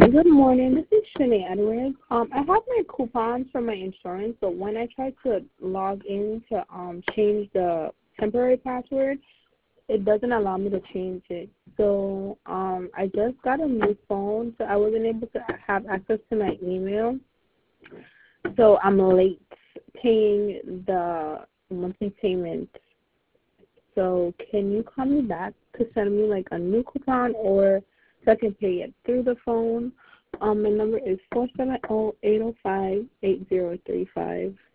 Good morning. This is Shanae Edwards. I have my coupons for my insurance, but when I tried to log in to change the temporary password, it doesn't allow me to change it. So I just got a new phone, so I wasn't able to have access to my email. So I'm late paying the monthly payment. So can you call me back to send me like a new coupon, or so I can pay it through the phone? My number is 470-805-8035.